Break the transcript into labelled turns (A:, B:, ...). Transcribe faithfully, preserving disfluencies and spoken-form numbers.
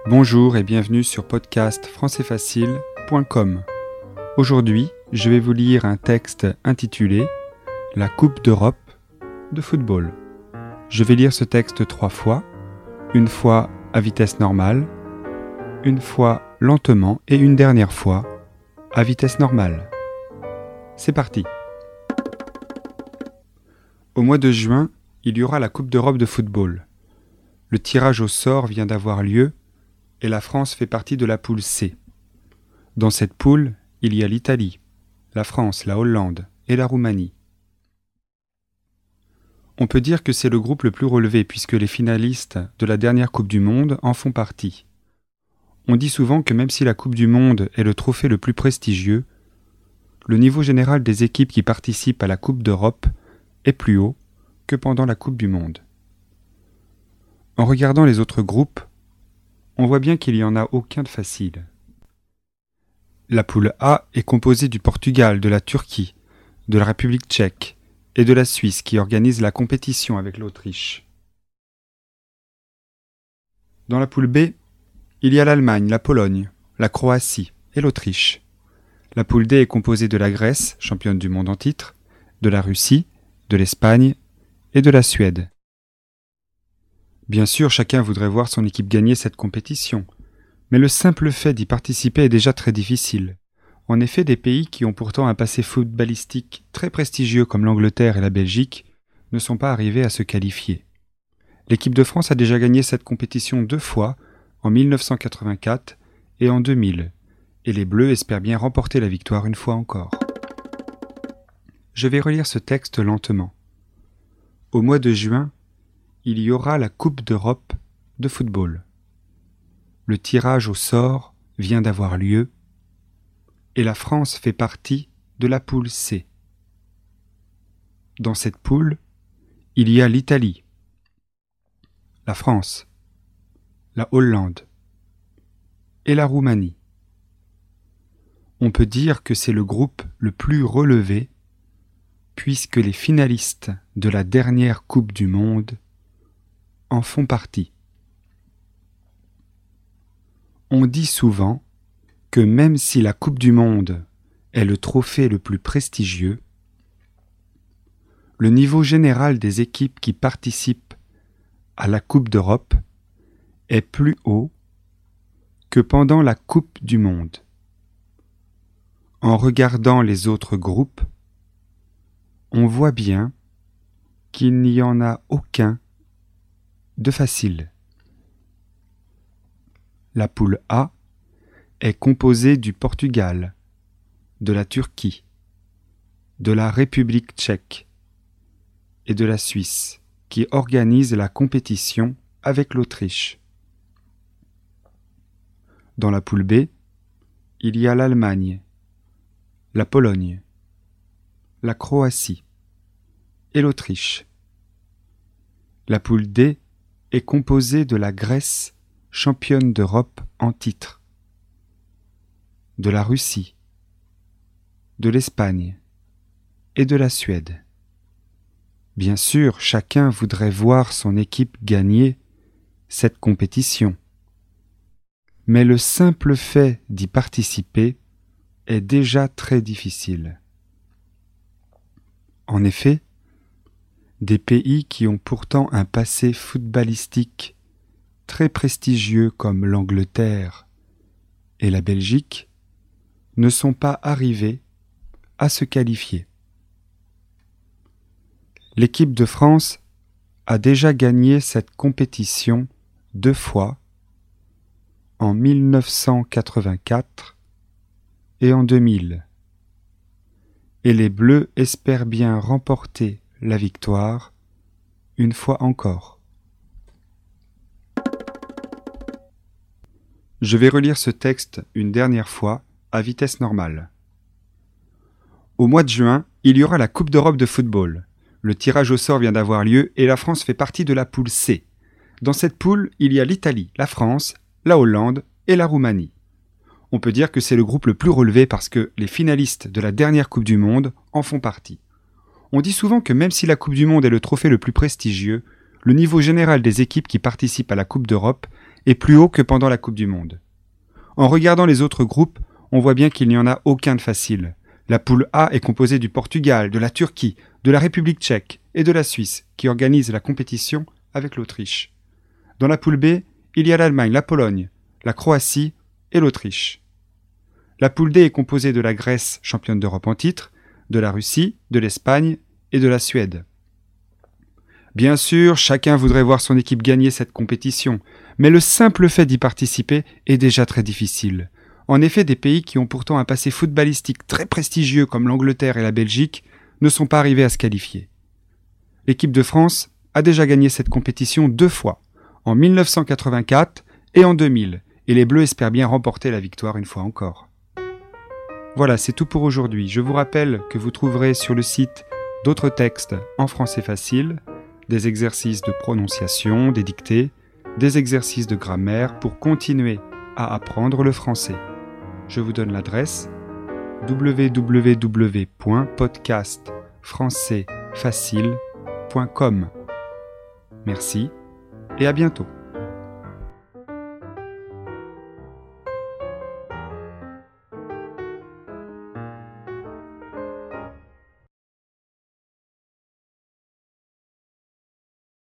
A: Bonjour et bienvenue sur podcast français facile point com. Aujourd'hui, je vais vous lire un texte intitulé « La Coupe d'Europe de football ». Je vais lire ce texte trois fois, une fois à vitesse normale, une fois lentement et une dernière fois à vitesse normale. C'est parti. Au mois de juin, il y aura la Coupe d'Europe de football. Le tirage au sort vient d'avoir lieu et la France fait partie de la poule C. Dans cette poule, il y a l'Italie, la France, la Hollande et la Roumanie. On peut dire que c'est le groupe le plus relevé puisque les finalistes de la dernière Coupe du Monde en font partie. On dit souvent que même si la Coupe du Monde est le trophée le plus prestigieux, le niveau général des équipes qui participent à la Coupe d'Europe est plus haut que pendant la Coupe du Monde. En regardant les autres groupes, on voit bien qu'il n'y en a aucun de facile. La poule A est composée du Portugal, de la Turquie, de la République tchèque et de la Suisse qui organisent la compétition avec l'Autriche. Dans la poule B, il y a l'Allemagne, la Pologne, la Croatie et l'Autriche. La poule D est composée de la Grèce, championne du monde en titre, de la Russie, de l'Espagne et de la Suède. Bien sûr, chacun voudrait voir son équipe gagner cette compétition, mais le simple fait d'y participer est déjà très difficile. En effet, des pays qui ont pourtant un passé footballistique très prestigieux comme l'Angleterre et la Belgique ne sont pas arrivés à se qualifier. L'équipe de France a déjà gagné cette compétition deux fois, en mille neuf cent quatre-vingt-quatre et en deux mille, et les Bleus espèrent bien remporter la victoire une fois encore. Je vais relire ce texte lentement. Au mois de juin, il y aura la Coupe d'Europe de football. Le tirage au sort vient d'avoir lieu et la France fait partie de la poule C. Dans cette poule, il y a l'Italie, la France, la Hollande et la Roumanie. On peut dire que c'est le groupe le plus relevé puisque les finalistes de la dernière Coupe du Monde en font partie. On dit souvent que même si la Coupe du Monde est le trophée le plus prestigieux, le niveau général des équipes qui participent à la Coupe d'Europe est plus haut que pendant la Coupe du Monde. En regardant les autres groupes, on voit bien qu'il n'y en a aucun de facile. La poule A est composée du Portugal, de la Turquie, de la République tchèque et de la Suisse, qui organisent la compétition avec l'Autriche. Dans la poule B, il y a l'Allemagne, la Pologne, la Croatie et l'Autriche. La poule D est composée de la Grèce, championne d'Europe en titre, de la Russie, de l'Espagne et de la Suède. Bien sûr, chacun voudrait voir son équipe gagner cette compétition, mais le simple fait d'y participer est déjà très difficile. En effet, des pays qui ont pourtant un passé footballistique très prestigieux comme l'Angleterre et la Belgique ne sont pas arrivés à se qualifier. L'équipe de France a déjà gagné cette compétition deux fois, en mille neuf cent quatre-vingt-quatre et en deux mille. Et les Bleus espèrent bien remporter la victoire une fois encore. Je vais relire ce texte une dernière fois à vitesse normale. Au mois de juin, il y aura la Coupe d'Europe de football. Le tirage au sort vient d'avoir lieu et la France fait partie de la poule C. Dans cette poule, il y a l'Italie, la France, la Hollande et la Roumanie. On peut dire que c'est le groupe le plus relevé parce que les finalistes de la dernière Coupe du Monde en font partie. On dit souvent que même si la Coupe du Monde est le trophée le plus prestigieux, le niveau général des équipes qui participent à la Coupe d'Europe et plus haut que pendant la Coupe du Monde. En regardant les autres groupes, on voit bien qu'il n'y en a aucun de facile. La poule A est composée du Portugal, de la Turquie, de la République tchèque et de la Suisse, qui organisent la compétition avec l'Autriche. Dans la poule B, il y a l'Allemagne, la Pologne, la Croatie et l'Autriche. La poule D est composée de la Grèce, championne d'Europe en titre, de la Russie, de l'Espagne et de la Suède. Bien sûr, chacun voudrait voir son équipe gagner cette compétition, mais le simple fait d'y participer est déjà très difficile. En effet, des pays qui ont pourtant un passé footballistique très prestigieux comme l'Angleterre et la Belgique ne sont pas arrivés à se qualifier. L'équipe de France a déjà gagné cette compétition deux fois, en mille neuf cent quatre-vingt-quatre et en deux mille, et les Bleus espèrent bien remporter la victoire une fois encore. Voilà, c'est tout pour aujourd'hui. Je vous rappelle que vous trouverez sur le site d'autres textes en français facile, des exercices de prononciation, des dictées, des exercices de grammaire pour continuer à apprendre le français. Je vous donne l'adresse w w w point podcast français facile point com. Merci et à bientôt.